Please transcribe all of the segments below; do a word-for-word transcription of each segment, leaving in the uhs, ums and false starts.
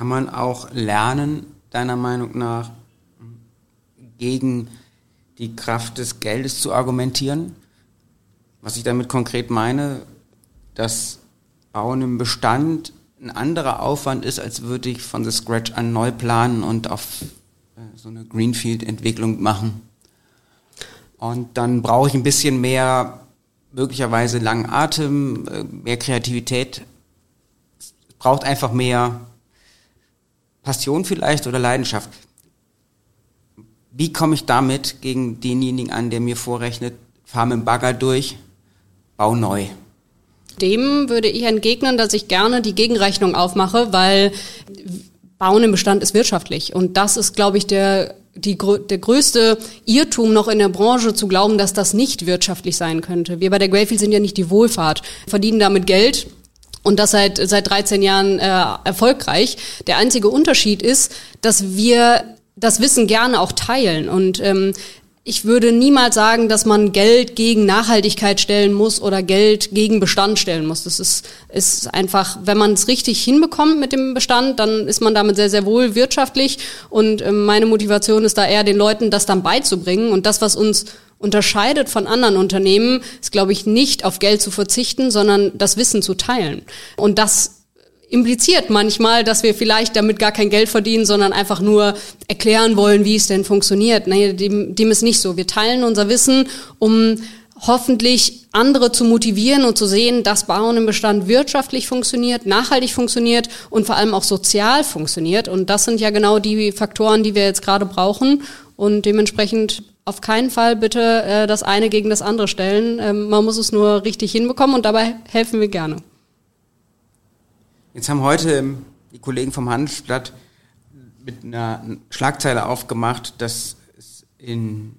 Kann man auch lernen, deiner Meinung nach, gegen die Kraft des Geldes zu argumentieren? Was ich damit konkret meine, dass Bauen im Bestand ein anderer Aufwand ist, als würde ich von the scratch an neu planen und auf äh, so eine Greenfield-Entwicklung machen. Und dann brauche ich ein bisschen mehr, möglicherweise langen Atem, äh, mehr Kreativität. Es braucht einfach mehr Passion vielleicht oder Leidenschaft. Wie komme ich damit gegen denjenigen an, der mir vorrechnet, fahr mit dem Bagger durch, bau neu? Dem würde ich entgegnen, dass ich gerne die Gegenrechnung aufmache, weil Bauen im Bestand ist wirtschaftlich. Und das ist, glaube ich, der, die, der größte Irrtum noch in der Branche, zu glauben, dass das nicht wirtschaftlich sein könnte. Wir bei der Greyfield sind ja nicht die Wohlfahrt, verdienen damit Geld. Und das seit seit dreizehn Jahren äh, erfolgreich. Der einzige Unterschied ist, dass wir das Wissen gerne auch teilen. Und ähm, ich würde niemals sagen, dass man Geld gegen Nachhaltigkeit stellen muss oder Geld gegen Bestand stellen muss. Das ist, ist einfach, wenn man es richtig hinbekommt mit dem Bestand, dann ist man damit sehr, sehr wohl wirtschaftlich. Und ähm, meine Motivation ist da eher, den Leuten das dann beizubringen. Und das, was uns unterscheidet von anderen Unternehmen, ist, glaube ich, nicht auf Geld zu verzichten, sondern das Wissen zu teilen. Und das impliziert manchmal, dass wir vielleicht damit gar kein Geld verdienen, sondern einfach nur erklären wollen, wie es denn funktioniert. Nee, dem, dem ist nicht so. Wir teilen unser Wissen, um hoffentlich andere zu motivieren und zu sehen, dass Bauen im Bestand wirtschaftlich funktioniert, nachhaltig funktioniert und vor allem auch sozial funktioniert. Und das sind ja genau die Faktoren, die wir jetzt gerade brauchen. Und dementsprechend auf keinen Fall bitte äh, das eine gegen das andere stellen. Ähm, man muss es nur richtig hinbekommen und dabei helfen wir gerne. Jetzt haben heute die Kollegen vom Handelsblatt mit einer Schlagzeile aufgemacht, dass es in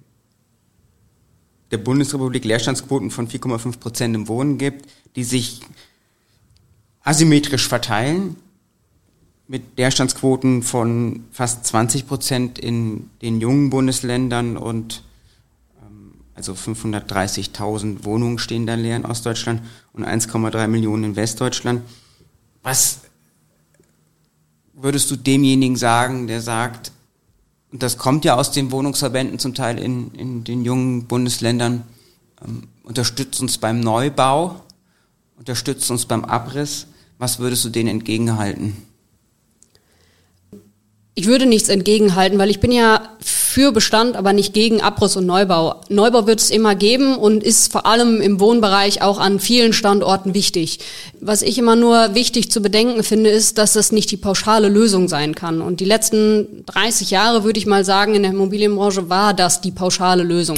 der Bundesrepublik Leerstandsquoten von vier Komma fünf Prozent im Wohnen gibt, die sich asymmetrisch verteilen, mit Leerstandsquoten von fast zwanzig Prozent in den jungen Bundesländern und ähm, also fünfhundertdreißigtausend Wohnungen stehen da leer in Ostdeutschland und eins Komma drei Millionen in Westdeutschland. Was würdest du demjenigen sagen, der sagt, und das kommt ja aus den Wohnungsverbänden zum Teil in, in den jungen Bundesländern, ähm, unterstützt uns beim Neubau, unterstützt uns beim Abriss, was würdest du denen entgegenhalten? Ich würde nichts entgegenhalten, weil ich bin ja für Bestand, aber nicht gegen Abriss und Neubau. Neubau wird es immer geben und ist vor allem im Wohnbereich auch an vielen Standorten wichtig. Was ich immer nur wichtig zu bedenken finde, ist, dass das nicht die pauschale Lösung sein kann. Und die letzten dreißig Jahre, würde ich mal sagen, in der Immobilienbranche war das die pauschale Lösung.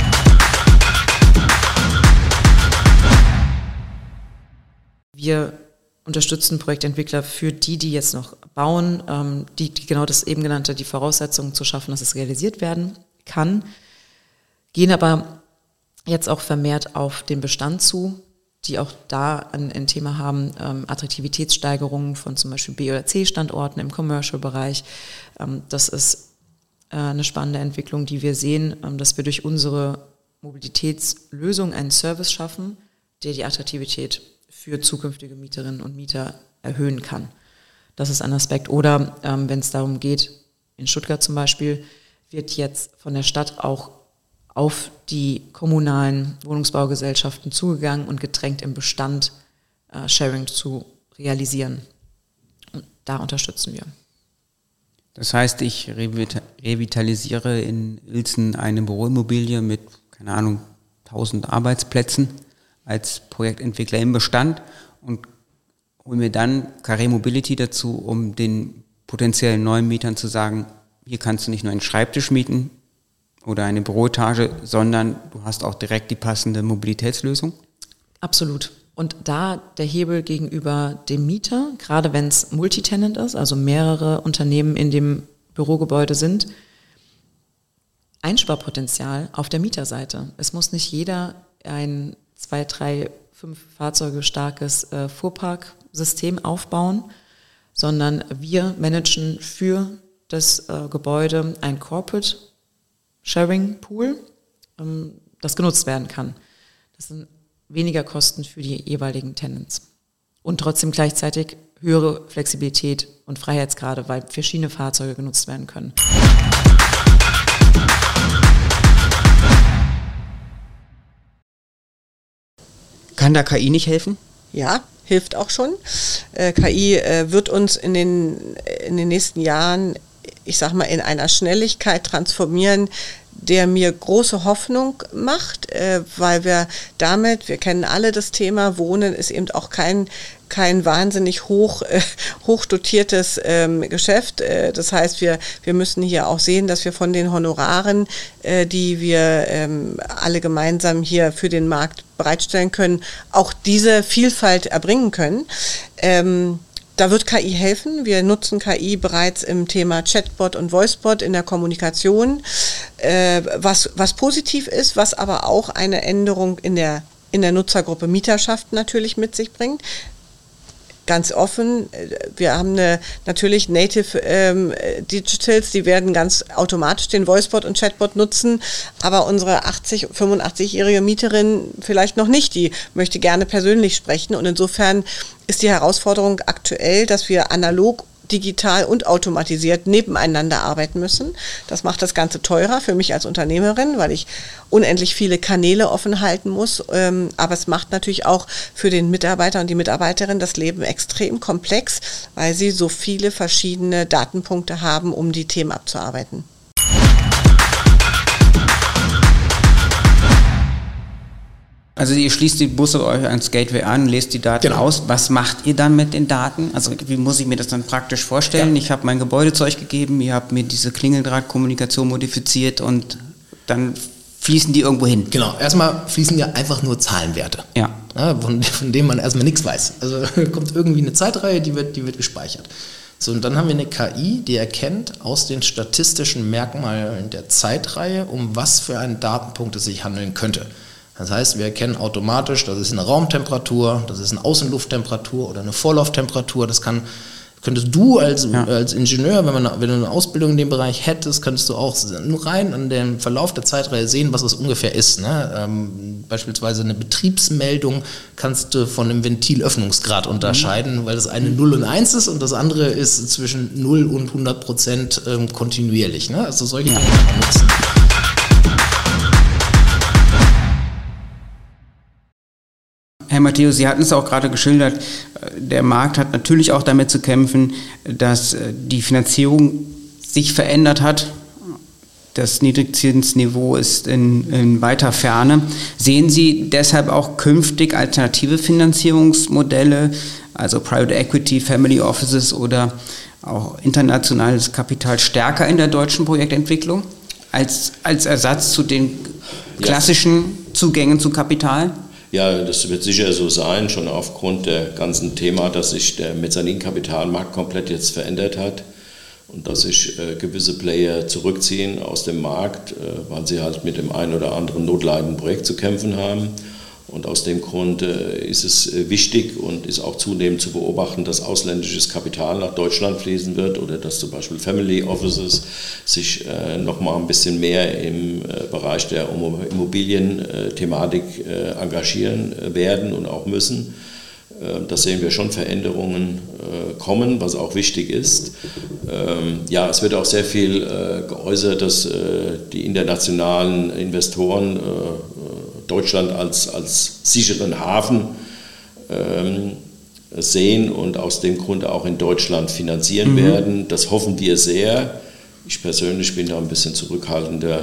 Wir unterstützen Projektentwickler für die, die jetzt noch bauen, ähm, die, die genau das eben genannte, die Voraussetzungen zu schaffen, dass es realisiert werden kann, gehen aber jetzt auch vermehrt auf den Bestand zu, die auch da ein, ein Thema haben, ähm, Attraktivitätssteigerungen von zum Beispiel B- oder C-Standorten im Commercial-Bereich. Ähm, das ist äh, eine spannende Entwicklung, die wir sehen, ähm, dass wir durch unsere Mobilitätslösung einen Service schaffen, der die Attraktivität für zukünftige Mieterinnen und Mieter erhöhen kann. Das ist ein Aspekt. Oder ähm, wenn es darum geht, in Stuttgart zum Beispiel, wird jetzt von der Stadt auch auf die kommunalen Wohnungsbaugesellschaften zugegangen und gedrängt im Bestand äh, Sharing zu realisieren. Und da unterstützen wir. Das heißt, ich revitalisiere in Uelzen eine Büroimmobilie mit, keine Ahnung, tausend Arbeitsplätzen als Projektentwickler im Bestand und hole mir dann Carré Mobility dazu, um den potenziellen neuen Mietern zu sagen, hier kannst du nicht nur einen Schreibtisch mieten oder eine Büroetage, sondern du hast auch direkt die passende Mobilitätslösung? Absolut. Und da der Hebel gegenüber dem Mieter, gerade wenn es Multitenant ist, also mehrere Unternehmen in dem Bürogebäude sind, Einsparpotenzial auf der Mieterseite. Es muss nicht jeder ein zwei, drei, fünf Fahrzeuge starkes äh, Fuhrparksystem aufbauen, sondern wir managen für das äh, Gebäude ein Corporate Sharing Pool, ähm, das genutzt werden kann. Das sind weniger Kosten für die jeweiligen Tenants. Und trotzdem gleichzeitig höhere Flexibilität und Freiheitsgrade, weil verschiedene Fahrzeuge genutzt werden können. Kann da K I nicht helfen? Ja, hilft auch schon. Äh, K I äh, wird uns in den, in den nächsten Jahren, ich sag mal, in einer Schnelligkeit transformieren, der mir große Hoffnung macht, äh, weil wir damit, wir kennen alle das Thema, Wohnen ist eben auch kein kein wahnsinnig hoch äh, hochdotiertes ähm, Geschäft. Äh, das heißt, wir wir müssen hier auch sehen, dass wir von den Honoraren, äh, die wir ähm, alle gemeinsam hier für den Markt bereitstellen können, auch diese Vielfalt erbringen können. Ähm, Da wird K I helfen. Wir nutzen K I bereits im Thema Chatbot und Voicebot in der Kommunikation, äh, was, was positiv ist, was aber auch eine Änderung in der, in der Nutzergruppe Mieterschaft natürlich mit sich bringt. Ganz offen, wir haben eine, natürlich Native ähm, Digitals, die werden ganz automatisch den Voicebot und Chatbot nutzen, aber unsere achtzig-, fünfundachtzig-jährige Mieterin vielleicht noch nicht, die möchte gerne persönlich sprechen und insofern ist die Herausforderung aktuell, dass wir analog, digital und automatisiert nebeneinander arbeiten müssen. Das macht das Ganze teurer für mich als Unternehmerin, weil ich unendlich viele Kanäle offen halten muss. Ähm, aber es macht natürlich auch für den Mitarbeiter und die Mitarbeiterin das Leben extrem komplex, weil sie so viele verschiedene Datenpunkte haben, um die Themen abzuarbeiten. Also ihr schließt die Busse euch ans Gateway an, lest die Daten Genau. aus. Was macht ihr dann mit den Daten? Also wie muss ich mir das dann praktisch vorstellen? Ja. Ich habe mein Gebäudezeug gegeben, ihr habt mir diese Klingeldrahtkommunikation modifiziert und dann fließen die irgendwo hin. Genau, erstmal fließen ja einfach nur Zahlenwerte, Ja. ja, von, von denen man erstmal nichts weiß. Also kommt irgendwie eine Zeitreihe, die wird, die wird gespeichert. So, und dann haben wir eine K I, die erkennt aus den statistischen Merkmalen der Zeitreihe, um was für einen Datenpunkt es sich handeln könnte. Das heißt, wir erkennen automatisch, das ist eine Raumtemperatur, das ist eine Außenlufttemperatur oder eine Vorlauftemperatur. Das kann, könntest du als, ja. als Ingenieur, wenn, man, wenn du eine Ausbildung in dem Bereich hättest, könntest du auch nur rein an dem Verlauf der Zeitreihe sehen, was das ungefähr ist. Ne? Ähm, beispielsweise eine Betriebsmeldung kannst du von einem Ventilöffnungsgrad unterscheiden, mhm. weil das eine null und eins ist und das andere ist zwischen null und hundert Prozent ähm, kontinuierlich. Ne? Also solche Dinge kann man nutzen. Herr Matthäus, Sie hatten es auch gerade geschildert, der Markt hat natürlich auch damit zu kämpfen, dass die Finanzierung sich verändert hat. Das Niedrigzinsniveau ist in, in weiter Ferne. Sehen Sie deshalb auch künftig alternative Finanzierungsmodelle, also Private Equity, Family Offices oder auch internationales Kapital stärker in der deutschen Projektentwicklung als, als Ersatz zu den klassischen ja. Zugängen zu Kapital? Ja, das wird sicher so sein, schon aufgrund der ganzen Thema, dass sich der Mezzaninkapitalmarkt komplett jetzt verändert hat und dass sich äh, gewisse Player zurückziehen aus dem Markt, äh, weil sie halt mit dem einen oder anderen notleidenden Projekt zu kämpfen haben. Und aus dem Grund äh, ist es äh, wichtig und ist auch zunehmend zu beobachten, dass ausländisches Kapital nach Deutschland fließen wird oder dass zum Beispiel Family Offices sich äh, nochmal ein bisschen mehr im äh, Bereich der Immobilienthematik äh, engagieren äh, werden und auch müssen. Äh, da sehen wir schon Veränderungen äh, kommen, was auch wichtig ist. Ähm, ja, es wird auch sehr viel äh, geäußert, dass äh, die internationalen Investoren äh, Deutschland als, als sicheren Hafen ähm, sehen und aus dem Grunde auch in Deutschland finanzieren mhm. werden. Das hoffen wir sehr. Ich persönlich bin da ein bisschen zurückhaltender,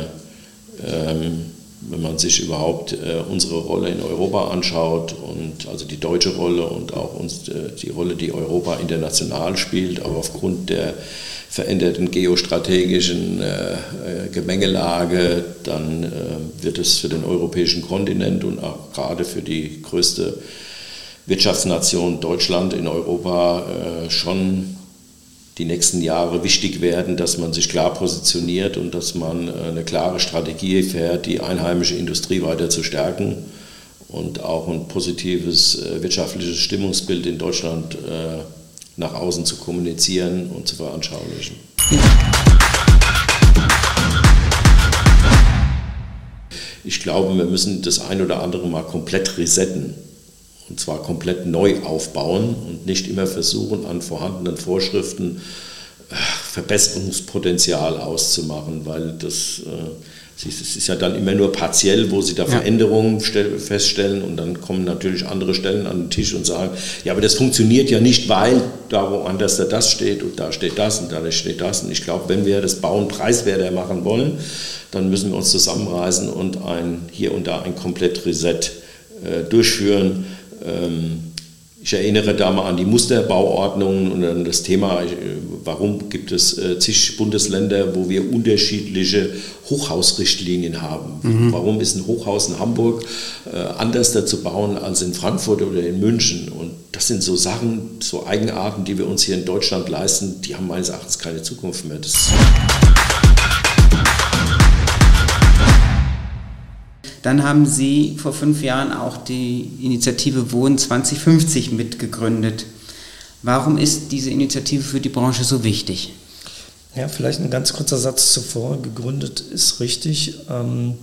ähm, wenn man sich überhaupt äh, unsere Rolle in Europa anschaut, und also die deutsche Rolle und auch uns, äh, die Rolle, die Europa international spielt, aber aufgrund der veränderten geostrategischen äh, Gemengelage, dann äh, wird es für den europäischen Kontinent und auch gerade für die größte Wirtschaftsnation Deutschland in Europa äh, schon die nächsten Jahre wichtig werden, dass man sich klar positioniert und dass man äh, eine klare Strategie fährt, die einheimische Industrie weiter zu stärken und auch ein positives äh, wirtschaftliches Stimmungsbild in Deutschland äh, nach außen zu kommunizieren und zu veranschaulichen. Ich glaube, wir müssen das ein oder andere mal komplett resetten. Und zwar komplett neu aufbauen und nicht immer versuchen, an vorhandenen Vorschriften äh, Verbesserungspotenzial auszumachen, weil das, äh, das ist ja dann immer nur partiell, wo sie da ja. Veränderungen stell, feststellen und dann kommen natürlich andere Stellen an den Tisch und sagen, ja, aber das funktioniert ja nicht, weil da woanders da das steht und da steht das und da steht das. Und ich glaube, wenn wir das Bauen preiswerter machen wollen, dann müssen wir uns zusammenreißen und ein, hier und da ein komplett Reset äh, durchführen. Ich erinnere da mal an die Musterbauordnungen und an das Thema, warum gibt es zig Bundesländer, wo wir unterschiedliche Hochhausrichtlinien haben. Mhm. Warum ist ein Hochhaus in Hamburg anders da zu bauen als in Frankfurt oder in München? Und das sind so Sachen, so Eigenarten, die wir uns hier in Deutschland leisten, die haben meines Erachtens keine Zukunft mehr. Das Dann haben Sie vor fünf Jahren auch die Initiative Wohnen zwanzig fünfzig mitgegründet. Warum ist diese Initiative für die Branche so wichtig? Ja, vielleicht ein ganz kurzer Satz zuvor. Gegründet ist richtig. Ähm,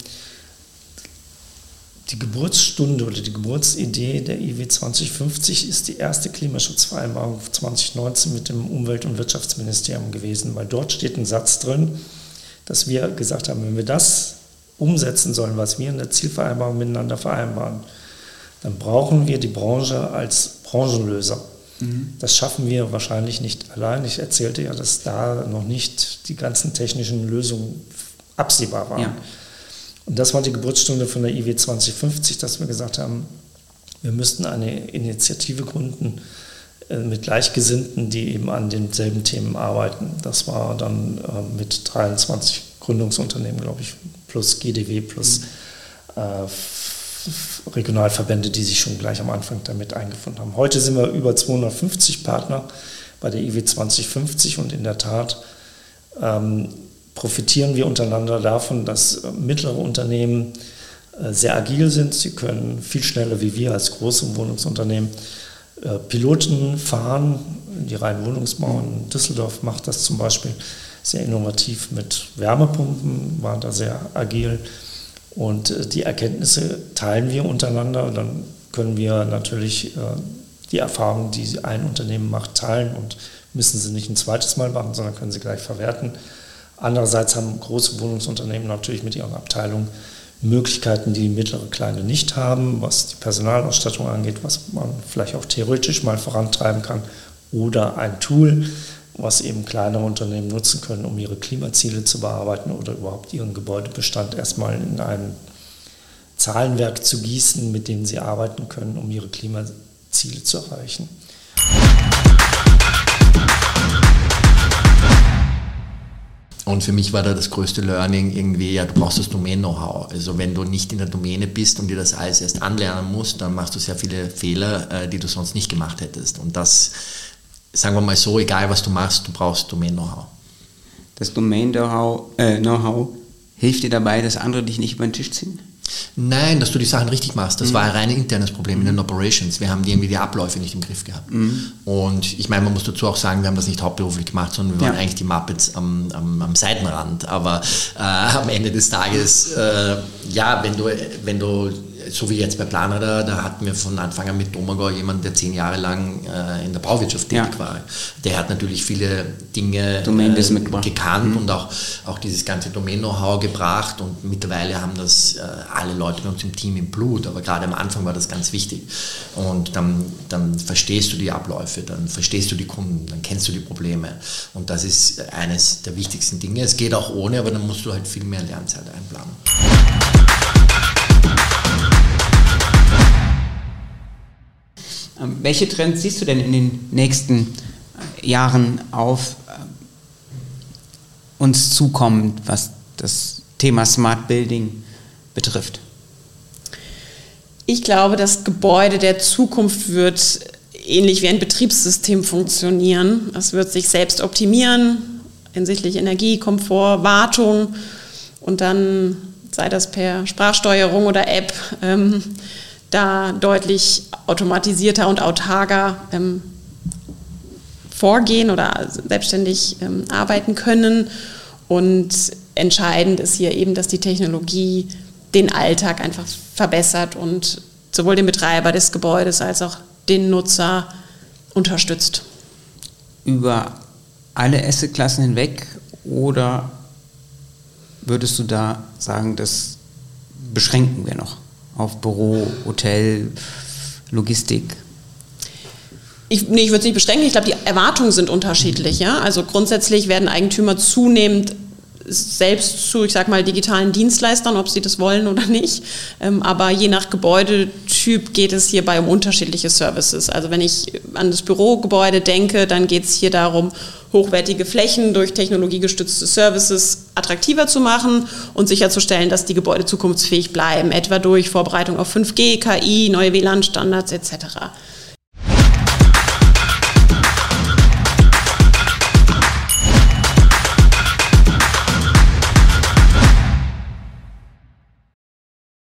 die Geburtsstunde oder die Geburtsidee der I W zwanzig fünfzig ist die erste Klimaschutzvereinbarung zwanzig neunzehn mit dem Umwelt- und Wirtschaftsministerium gewesen, weil dort steht ein Satz drin, dass wir gesagt haben, wenn wir das umsetzen sollen, was wir in der Zielvereinbarung miteinander vereinbaren, dann brauchen wir die Branche als Branchenlöser. Mhm. Das schaffen wir wahrscheinlich nicht allein. Ich erzählte ja, dass da noch nicht die ganzen technischen Lösungen absehbar waren. Ja. Und das war die Geburtsstunde von der I W zwanzig fünfzig, dass wir gesagt haben, wir müssten eine Initiative gründen äh, mit Gleichgesinnten, die eben an denselben Themen arbeiten. Das war dann äh, mit dreiundzwanzig Gründungsunternehmen, glaube ich, plus G D W, plus äh, Regionalverbände, die sich schon gleich am Anfang damit eingefunden haben. Heute sind wir über zweihundertfünfzig Partner bei der I W zwanzig fünfzig und in der Tat ähm, profitieren wir untereinander davon, dass äh, mittlere Unternehmen äh, sehr agil sind. Sie können viel schneller wie wir als große Wohnungsunternehmen äh, Piloten fahren. Die reinen Wohnungsbau in Düsseldorf macht das zum Beispiel sehr innovativ mit Wärmepumpen, waren da sehr agil. Und äh, die Erkenntnisse teilen wir untereinander. Dann können wir natürlich äh, die Erfahrungen, die ein Unternehmen macht, teilen und müssen sie nicht ein zweites Mal machen, sondern können sie gleich verwerten. Andererseits haben große Wohnungsunternehmen natürlich mit ihren Abteilungen Möglichkeiten, die mittlere, kleine nicht haben, was die Personalausstattung angeht, was man vielleicht auch theoretisch mal vorantreiben kann, oder ein Tool, was eben kleinere Unternehmen nutzen können, um ihre Klimaziele zu bearbeiten oder überhaupt ihren Gebäudebestand erstmal in ein Zahlenwerk zu gießen, mit dem sie arbeiten können, um ihre Klimaziele zu erreichen. Und für mich war da das größte Learning irgendwie, ja, du brauchst das Domain-Know-how. Also wenn du nicht in der Domäne bist und dir das alles erst anlernen musst, dann machst du sehr viele Fehler, die du sonst nicht gemacht hättest. Und das, sagen wir mal so, egal was du machst, du brauchst Domain-Know-how. Das Domain-Know-how äh, Know-how hilft dir dabei, dass andere dich nicht über den Tisch ziehen? Nein, dass du die Sachen richtig machst. Das mhm. war ein rein internes Problem in den Operations. Wir haben die irgendwie die Abläufe nicht im Griff gehabt. Mhm. Und ich meine, man muss dazu auch sagen, wir haben das nicht hauptberuflich gemacht, sondern wir waren ja. eigentlich die Muppets am, am, am Seitenrand. Aber äh, am Ende des Tages, äh, ja, wenn du, wenn du, so wie jetzt bei Planradar, da hatten wir von Anfang an mit Domagoj jemanden, der zehn Jahre lang äh, in der Bauwirtschaft tätig ja. war. Der hat natürlich viele Dinge äh, gekannt mhm. und auch, auch dieses ganze Domain-Know-how gebracht, und mittlerweile haben das äh, alle Leute bei uns im Team im Blut, aber gerade am Anfang war das ganz wichtig. Und dann, dann verstehst du die Abläufe, dann verstehst du die Kunden, dann kennst du die Probleme, und das ist eines der wichtigsten Dinge. Es geht auch ohne, aber dann musst du halt viel mehr Lernzeit einplanen. Welche Trends siehst du denn in den nächsten Jahren auf uns zukommen, was das Thema Smart Building betrifft? Ich glaube, das Gebäude der Zukunft wird ähnlich wie ein Betriebssystem funktionieren. Es wird sich selbst optimieren hinsichtlich Energie, Komfort, Wartung, und dann, sei das per Sprachsteuerung oder App, ähm, da deutlich automatisierter und autarker ähm, vorgehen oder selbstständig ähm, arbeiten können. Und entscheidend ist hier eben, dass die Technologie den Alltag einfach verbessert und sowohl den Betreiber des Gebäudes als auch den Nutzer unterstützt. Über alle Assetklassen hinweg oder würdest du da sagen, das beschränken wir noch auf Büro, Hotel, Logistik? Ich, nee, ich würde es nicht beschränken. Ich glaube, die Erwartungen sind unterschiedlich. Ja? Also grundsätzlich werden Eigentümer zunehmend selbst zu, ich sag mal, digitalen Dienstleistern, ob sie das wollen oder nicht. Ähm, aber je nach Gebäudetyp geht es hierbei um unterschiedliche Services. Also wenn ich an das Bürogebäude denke, dann geht es hier darum, hochwertige Flächen durch technologiegestützte Services attraktiver zu machen und sicherzustellen, dass die Gebäude zukunftsfähig bleiben, etwa durch Vorbereitung auf fünf G, K I, neue W L A N-Standards et cetera.